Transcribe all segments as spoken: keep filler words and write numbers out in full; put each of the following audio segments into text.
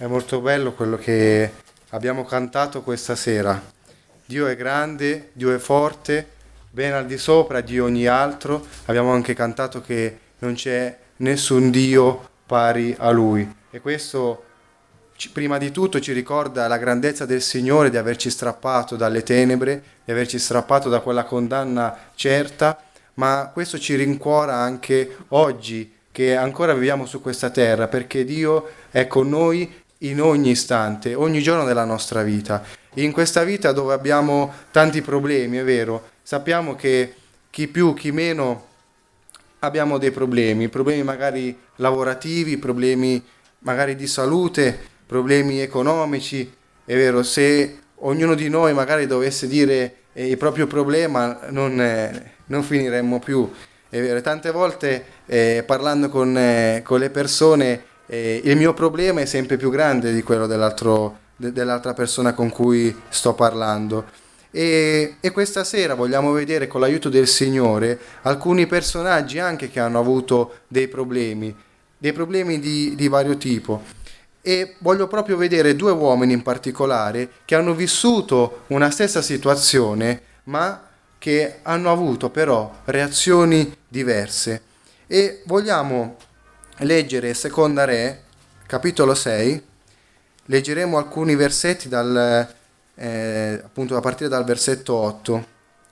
È molto bello quello che abbiamo cantato questa sera. Dio è grande, Dio è forte, ben al di sopra di ogni altro. Abbiamo anche cantato che non c'è nessun Dio pari a Lui. E questo ci- prima di tutto ci ricorda la grandezza del Signore di averci strappato dalle tenebre, di averci strappato da quella condanna certa, ma questo ci rincuora anche oggi che ancora viviamo su questa terra, perché Dio è con noi in ogni istante, ogni giorno della nostra vita. In questa vita dove abbiamo tanti problemi, è vero, sappiamo che chi più, chi meno abbiamo dei problemi, problemi magari lavorativi, problemi magari di salute, problemi economici, è vero, se ognuno di noi magari dovesse dire eh, il proprio problema non, eh, non finiremmo più, è vero, tante volte eh, parlando con, eh, con le persone eh, il mio problema è sempre più grande di quello dell'altro, de- dell'altra persona con cui sto parlando. E, e questa sera vogliamo vedere con l'aiuto del Signore alcuni personaggi anche che hanno avuto dei problemi, dei problemi di, di vario tipo. E voglio proprio vedere due uomini in particolare che hanno vissuto una stessa situazione, ma che hanno avuto però reazioni diverse. E vogliamo leggere Seconda Re, capitolo sei, leggeremo alcuni versetti dal, eh, appunto a partire dal versetto otto.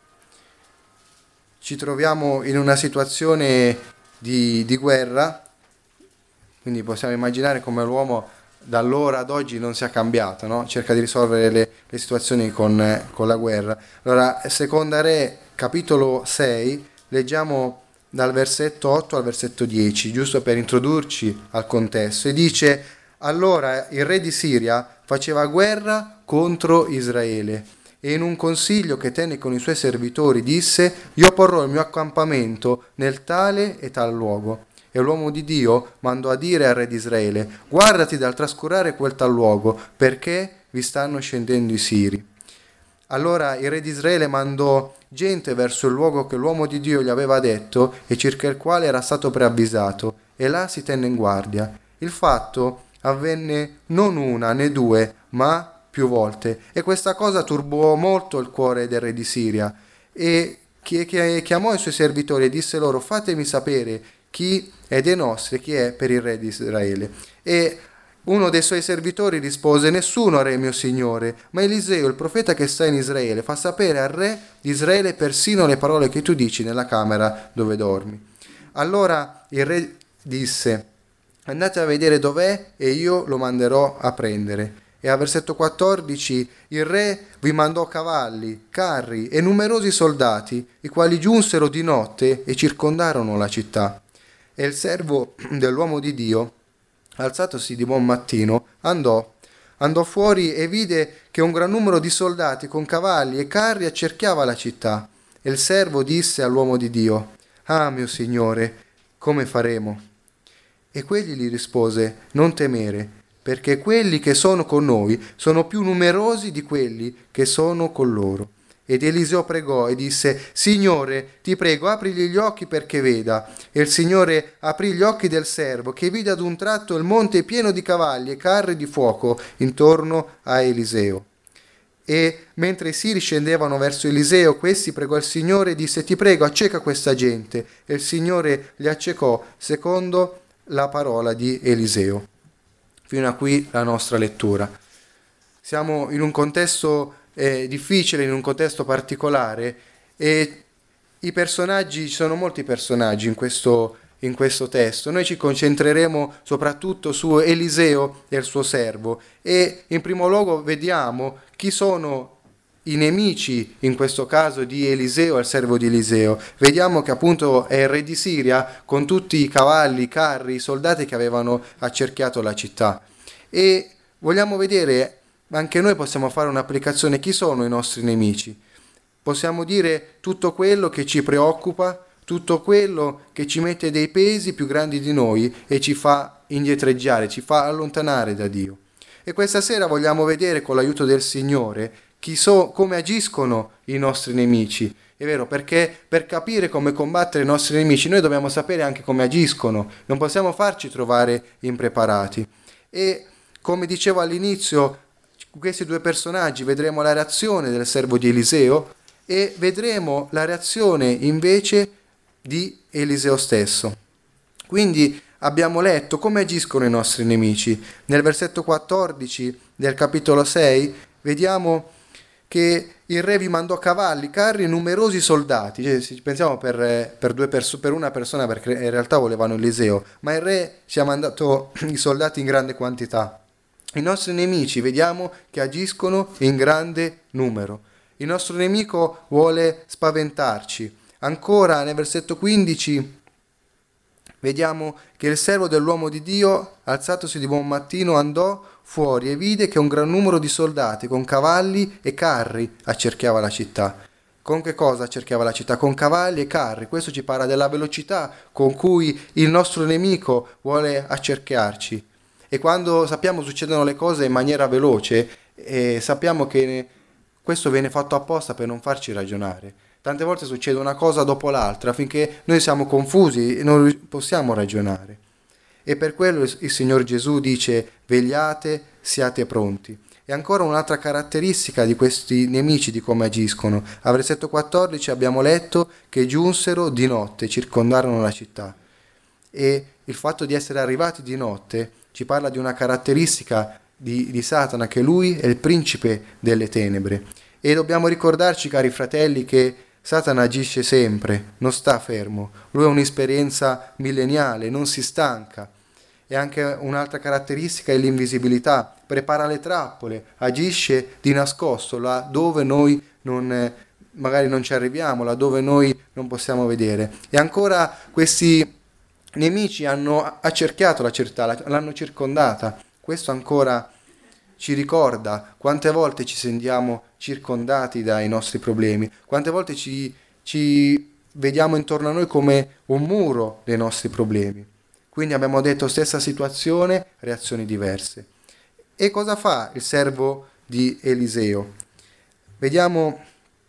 Ci troviamo in una situazione di, di guerra, quindi possiamo immaginare come l'uomo da allora ad oggi non sia cambiato, no? Cerca di risolvere le, le situazioni con, eh, con la guerra. Allora, Seconda Re, capitolo sei, leggiamo dal versetto otto al versetto dieci, giusto per introdurci al contesto, e dice: allora il re di Siria faceva guerra contro Israele e in un consiglio che tenne con i suoi servitori disse: io porrò il mio accampamento nel tale e tal luogo. E l'uomo di Dio mandò a dire al re di Israele: guardati dal trascurare quel tal luogo, perché vi stanno scendendo i siri. Allora il re di Israele mandò gente verso il luogo che l'uomo di Dio gli aveva detto e circa il quale era stato preavvisato, e là si tenne in guardia. Il fatto avvenne non una né due, ma più volte, e questa cosa turbò molto il cuore del re di Siria. E chi- chi- chiamò i suoi servitori e disse loro: fatemi sapere chi è dei nostri e chi è per il re di Israele. E uno dei suoi servitori rispose: nessuno, re mio signore, ma Eliseo, il profeta che sta in Israele, fa sapere al re di Israele persino le parole che tu dici nella camera dove dormi. Allora il re disse: andate a vedere dov'è e io lo manderò a prendere. E al versetto quattordici il re vi mandò cavalli, carri e numerosi soldati, i quali giunsero di notte e circondarono la città. E il servo dell'uomo di Dio, alzatosi di buon mattino, andò, andò fuori e vide che un gran numero di soldati con cavalli e carri accerchiava la città. E il servo disse all'uomo di Dio: ah, mio signore, come faremo? E quegli gli rispose: non temere, perché quelli che sono con noi sono più numerosi di quelli che sono con loro. Ed Eliseo pregò e disse: Signore, ti prego, aprigli gli occhi perché veda. E il Signore aprì gli occhi del servo, che vide ad un tratto il monte pieno di cavalli e carri di fuoco intorno a Eliseo. E mentre i siri scendevano verso Eliseo, questi pregò il Signore e disse: ti prego, acceca questa gente. E il Signore li accecò secondo la parola di Eliseo. Fino a qui la nostra lettura. Siamo in un contesto eh, difficile, in un contesto particolare, e i personaggi, ci sono molti personaggi in questo, in questo testo. Noi ci concentreremo soprattutto su Eliseo e il suo servo, e in primo luogo vediamo chi sono i nemici, in questo caso di Eliseo e il servo di Eliseo. Vediamo che appunto è il re di Siria con tutti i cavalli, i carri, i soldati che avevano accerchiato la città. E vogliamo vedere, anche noi possiamo fare un'applicazione: chi sono i nostri nemici? Possiamo dire tutto quello che ci preoccupa, tutto quello che ci mette dei pesi più grandi di noi e ci fa indietreggiare, ci fa allontanare da Dio. E questa sera vogliamo vedere con l'aiuto del Signore chi so, come agiscono i nostri nemici. È vero, perché per capire come combattere i nostri nemici noi dobbiamo sapere anche come agiscono, non possiamo farci trovare impreparati. E Come dicevo all'inizio, questi due personaggi vedremo la reazione del servo di Eliseo e vedremo la reazione invece di Eliseo stesso. Quindi abbiamo letto come agiscono i nostri nemici. Nel versetto quattordici del capitolo sei vediamo che il re vi mandò cavalli, carri e numerosi soldati. Cioè, pensiamo per, per, due perso- per una persona, perché in realtà volevano Eliseo, ma il re ci ha mandato i soldati in grande quantità. I nostri nemici vediamo che agiscono in grande numero. Il nostro nemico vuole spaventarci. Ancora nel versetto quindici vediamo che il servo dell'uomo di Dio, alzatosi di buon mattino, andò fuori e vide che un gran numero di soldati con cavalli e carri accerchiava la città. Con che cosa accerchiava la città? Con cavalli e carri. Questo ci parla della velocità con cui il nostro nemico vuole accerchiarci. E quando sappiamo succedono le cose in maniera veloce, eh, sappiamo che questo viene fatto apposta per non farci ragionare. Tante volte succede una cosa dopo l'altra finché noi siamo confusi e non possiamo ragionare. E per quello il Signore Gesù dice: vegliate, siate pronti. E ancora un'altra caratteristica di questi nemici, di come agiscono. Al versetto quattordici abbiamo letto che giunsero di notte, circondarono la città. E il fatto di essere arrivati di notte ci parla di una caratteristica di, di Satana, che lui è il principe delle tenebre. E dobbiamo ricordarci, cari fratelli, che Satana agisce sempre, non sta fermo. Lui ha un'esperienza milleniale, non si stanca. E anche un'altra caratteristica è l'invisibilità. Prepara le trappole, agisce di nascosto, là dove noi non, magari non ci arriviamo, là dove noi non possiamo vedere. E ancora questi nemici hanno accerchiato la città, l'hanno circondata. Questo ancora ci ricorda quante volte ci sentiamo circondati dai nostri problemi, quante volte ci, ci vediamo intorno a noi come un muro dei nostri problemi. Quindi abbiamo detto stessa situazione, reazioni diverse. E cosa fa il servo di Eliseo? Vediamo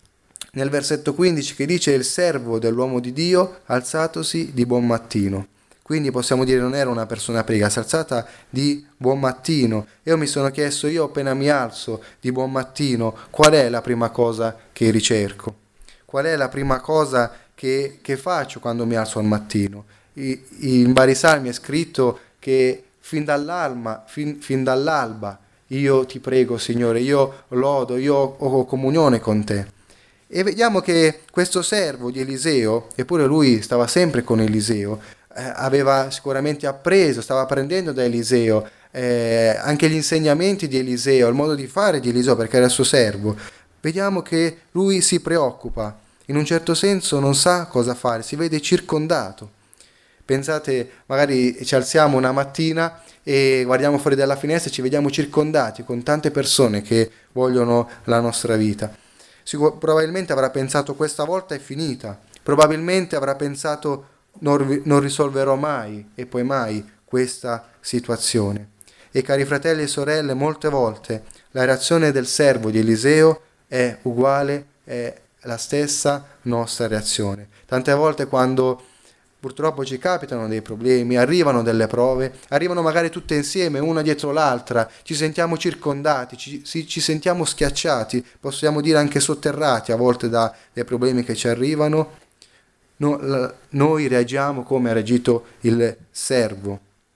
nel versetto quindici che dice: il servo dell'uomo di Dio alzatosi di buon mattino. Quindi possiamo dire non era una persona priga, si è alzata di buon mattino. Io mi sono chiesto, io appena mi alzo di buon mattino, qual è la prima cosa che ricerco? Qual è la prima cosa che, che faccio quando mi alzo al mattino? I, in vari salmi è scritto che fin dall'alba, fin, fin dall'alba io ti prego, Signore, io lodo, io ho comunione con te. E vediamo che questo servo di Eliseo, eppure lui stava sempre con Eliseo, eh, aveva sicuramente appreso, stava apprendendo da Eliseo, eh, anche gli insegnamenti di Eliseo, il modo di fare di Eliseo, perché era il suo servo. Vediamo che lui si preoccupa, in un certo senso non sa cosa fare, si vede circondato. Pensate, magari ci alziamo una mattina e guardiamo fuori dalla finestra e ci vediamo circondati con tante persone che vogliono la nostra vita. Sicur- probabilmente avrà pensato questa volta è finita, probabilmente avrà pensato non, non risolverò mai e poi mai questa situazione. E cari fratelli e sorelle, molte volte la reazione del servo di Eliseo è uguale, è la stessa nostra reazione. Tante volte quando purtroppo ci capitano dei problemi, arrivano delle prove, arrivano magari tutte insieme, una dietro l'altra, ci sentiamo circondati, ci, ci, ci sentiamo schiacciati, possiamo dire anche sotterrati a volte da, dai problemi che ci arrivano. No, la, noi reagiamo come ha reagito il servo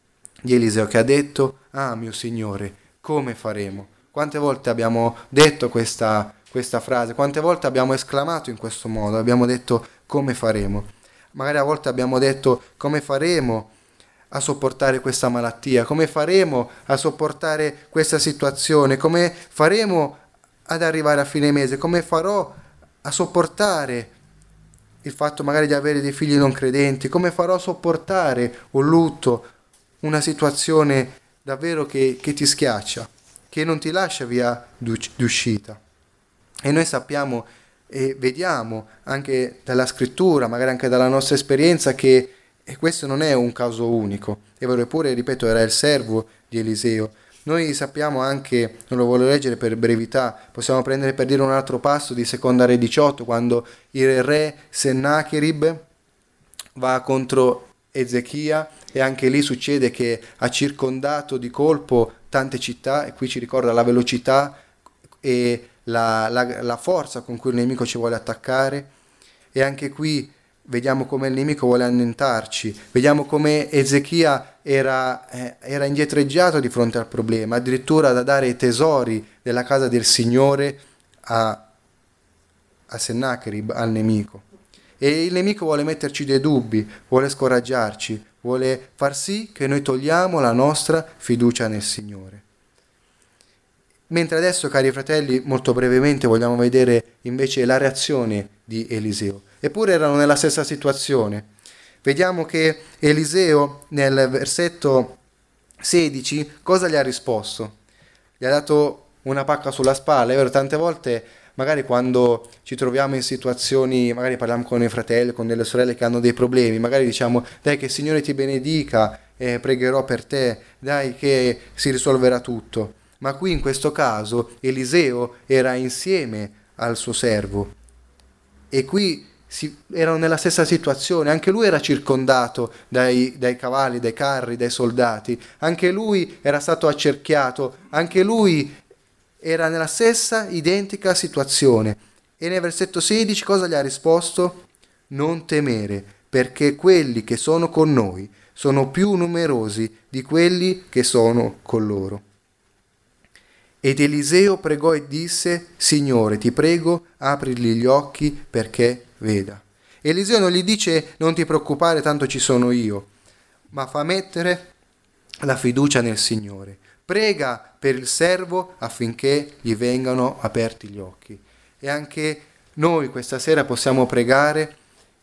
di Eliseo, che ha detto: ah mio Signore, come faremo? Quante volte abbiamo detto questa, questa frase, quante volte abbiamo esclamato in questo modo, abbiamo detto come faremo? Magari a volte abbiamo detto: come faremo a sopportare questa malattia? Come faremo a sopportare questa situazione? Come faremo ad arrivare a fine mese? Come farò a sopportare il fatto magari di avere dei figli non credenti? Come farò a sopportare un lutto, una situazione davvero che, che ti schiaccia, che non ti lascia via d'uscita? E noi sappiamo e vediamo anche dalla scrittura, magari anche dalla nostra esperienza, che questo non è un caso unico. È vero, eppure, ripeto, era il servo di Eliseo. Noi sappiamo anche, non lo voglio leggere per brevità, possiamo prendere per dire un altro passo di Seconda Re diciotto, quando il re Sennacherib va contro Ezechia, e anche lì succede che ha circondato di colpo tante città, e qui ci ricorda la velocità e la, la, la forza con cui il nemico ci vuole attaccare, e anche qui vediamo come il nemico vuole annientarci, vediamo come Ezechia era, eh, era indietreggiato di fronte al problema, addirittura da dare i tesori della casa del Signore a, a Sennacherib, al nemico. E il nemico vuole metterci dei dubbi, vuole scoraggiarci, vuole far sì che noi togliamo la nostra fiducia nel Signore. Mentre adesso, cari fratelli, molto brevemente vogliamo vedere invece la reazione di Eliseo. Eppure erano nella stessa situazione. Vediamo che Eliseo nel versetto sedici cosa gli ha risposto? Gli ha dato una pacca sulla spalla. È vero, tante volte magari quando ci troviamo in situazioni, magari parliamo con i fratelli, con delle sorelle che hanno dei problemi, magari diciamo dai che il Signore ti benedica, eh, pregherò per te, dai che si risolverà tutto. Ma qui in questo caso Eliseo era insieme al suo servo e qui si, erano nella stessa situazione, anche lui era circondato dai, dai cavalli, dai carri, dai soldati, anche lui era stato accerchiato, anche lui era nella stessa identica situazione. E nel versetto sedici cosa gli ha risposto? Non temere, perché quelli che sono con noi sono più numerosi di quelli che sono con loro. Ed Eliseo pregò e disse: Signore, ti prego, aprigli gli occhi perché veda. Eliseo non gli dice: non ti preoccupare, tanto ci sono io, ma fa mettere la fiducia nel Signore. Prega per il servo affinché gli vengano aperti gli occhi. E anche noi questa sera possiamo pregare,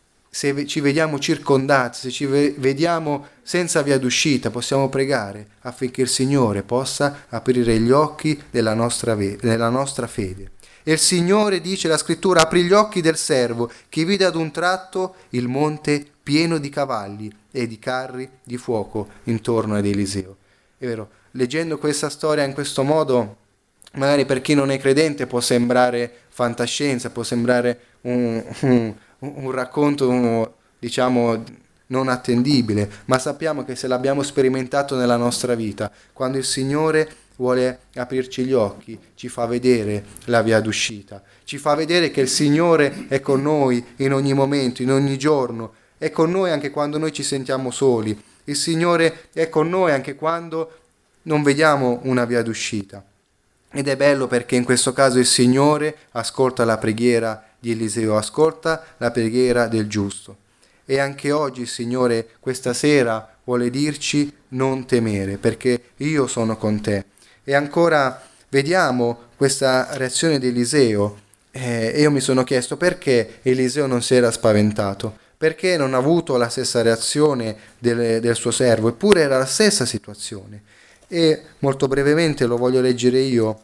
se ci vediamo circondati, se ci vediamo senza via d'uscita, possiamo pregare affinché il Signore possa aprire gli occhi della nostra, ve- della nostra fede. E il Signore, dice la scrittura, aprì gli occhi del servo, che vide ad un tratto il monte pieno di cavalli e di carri di fuoco intorno ad Eliseo. È vero, leggendo questa storia in questo modo, magari per chi non è credente può sembrare fantascienza, può sembrare un, un, un racconto, un, diciamo, non attendibile, ma sappiamo che se l'abbiamo sperimentato nella nostra vita, quando il Signore vuole aprirci gli occhi, ci fa vedere la via d'uscita, ci fa vedere che il Signore è con noi in ogni momento, in ogni giorno, è con noi anche quando noi ci sentiamo soli, il Signore è con noi anche quando non vediamo una via d'uscita. Ed è bello perché in questo caso il Signore ascolta la preghiera di Eliseo, ascolta la preghiera del giusto. E anche oggi il Signore questa sera vuole dirci: non temere, perché io sono con te. E ancora vediamo questa reazione di Eliseo, eh, e io mi sono chiesto perché Eliseo non si era spaventato, perché non ha avuto la stessa reazione del, del suo servo, eppure era la stessa situazione. E molto brevemente lo voglio leggere io.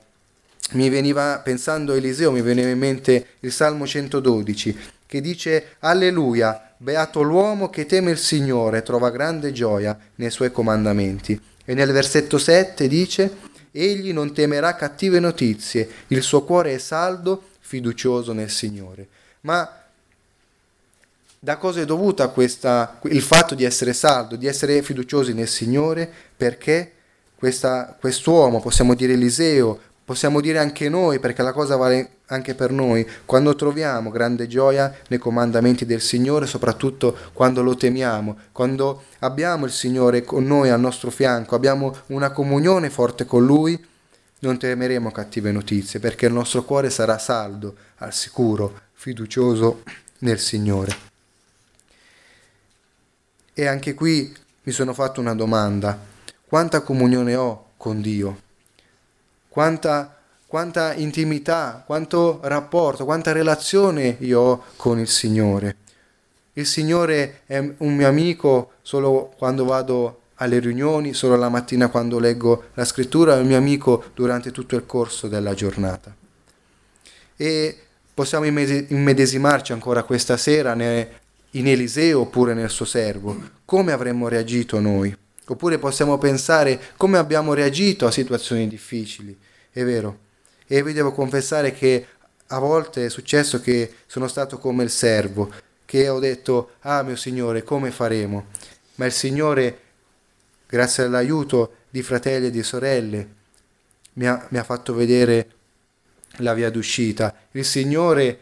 Mi veniva, pensando a Eliseo, mi veniva in mente il Salmo centododici, che dice: Alleluia, beato l'uomo che teme il Signore, trova grande gioia nei suoi comandamenti. E nel versetto sette dice: egli non temerà cattive notizie, il suo cuore è saldo, fiducioso nel Signore. Ma da cosa è dovuta questa, il fatto di essere saldo, di essere fiduciosi nel Signore? Perché questa, quest'uomo, possiamo dire Eliseo, possiamo dire anche noi, perché la cosa vale anche per noi, quando troviamo grande gioia nei comandamenti del Signore, soprattutto quando lo temiamo, quando abbiamo il Signore con noi al nostro fianco, abbiamo una comunione forte con Lui, non temeremo cattive notizie, perché il nostro cuore sarà saldo, al sicuro, fiducioso nel Signore. E anche qui mi sono fatto una domanda: quanta comunione ho con Dio? Quanta, quanta intimità, quanto rapporto, quanta relazione io ho con il Signore? Il Signore è un mio amico solo quando vado alle riunioni, solo la mattina quando leggo la scrittura, è il mio amico durante tutto il corso della giornata. E possiamo immedesimarci ancora questa sera in Eliseo oppure nel suo servo. Come avremmo reagito noi? Oppure possiamo pensare come abbiamo reagito a situazioni difficili. È vero. E vi devo confessare che a volte è successo che sono stato come il servo, che ho detto: ah mio Signore, come faremo? Ma il Signore, grazie all'aiuto di fratelli e di sorelle, mi ha, mi ha fatto vedere la via d'uscita. Il Signore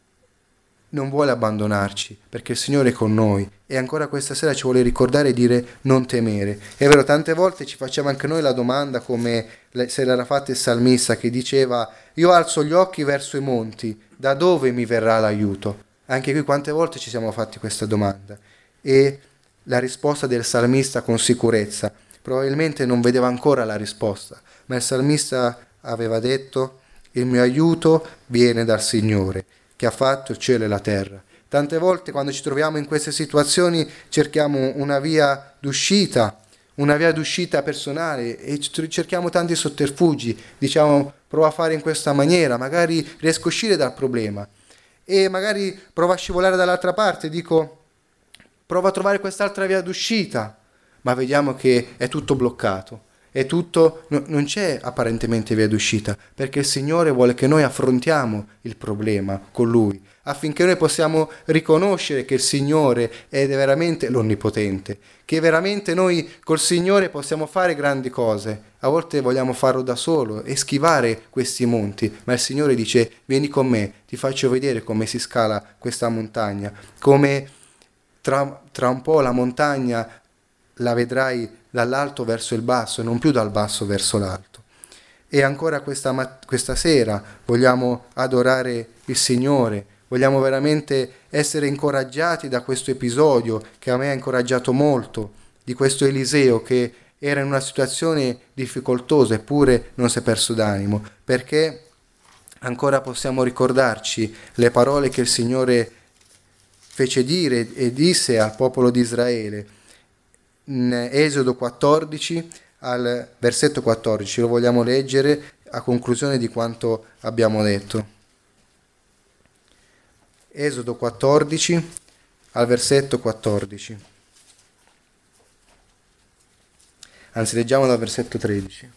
non vuole abbandonarci, perché il Signore è con noi, e ancora questa sera ci vuole ricordare e dire non temere. È vero, tante volte ci facciamo anche noi la domanda, come se l'era fatta il salmista, che diceva: io alzo gli occhi verso i monti, da dove mi verrà l'aiuto? Anche qui quante volte ci siamo fatti questa domanda, e la risposta del salmista con sicurezza, probabilmente non vedeva ancora la risposta, ma il salmista aveva detto: il mio aiuto viene dal Signore, che ha fatto il cielo e la terra. Tante volte quando ci troviamo in queste situazioni cerchiamo una via d'uscita, una via d'uscita personale, e cerchiamo tanti sotterfugi, diciamo prova a fare in questa maniera, magari riesco a uscire dal problema, e magari prova a scivolare dall'altra parte, dico prova a trovare quest'altra via d'uscita, ma vediamo che è tutto bloccato. È tutto, no, non c'è apparentemente via d'uscita, perché il Signore vuole che noi affrontiamo il problema con Lui, affinché noi possiamo riconoscere che il Signore è veramente l'Onnipotente, che veramente noi col Signore possiamo fare grandi cose. A volte vogliamo farlo da solo e schivare questi monti, ma il Signore dice: vieni con me, ti faccio vedere come si scala questa montagna, come tra, tra un po' la montagna la vedrai dall'alto verso il basso e non più dal basso verso l'alto. E ancora questa, mat- questa sera vogliamo adorare il Signore, vogliamo veramente essere incoraggiati da questo episodio che a me ha incoraggiato molto, di questo Eliseo che era in una situazione difficoltosa eppure non si è perso d'animo, perché ancora possiamo ricordarci le parole che il Signore fece dire e disse al popolo di Israele in Esodo quattordici al versetto quattordici. Lo vogliamo leggere a conclusione di quanto abbiamo detto. Esodo quattordici al versetto quattordici. Anzi, leggiamo dal versetto tredici.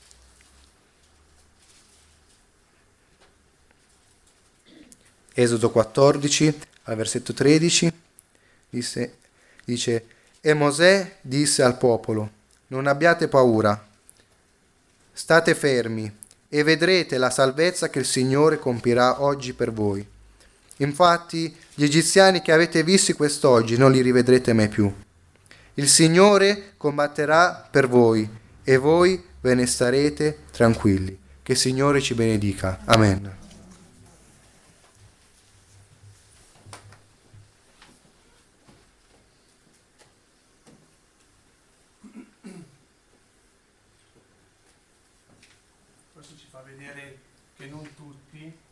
Esodo quattordici al versetto tredici dice, dice e Mosè disse al popolo: non abbiate paura, state fermi e vedrete la salvezza che il Signore compirà oggi per voi. Infatti gli egiziani che avete visti quest'oggi non li rivedrete mai più. Il Signore combatterà per voi e voi ve ne starete tranquilli. Che il Signore ci benedica. Amen. Questo ci fa vedere che non tutti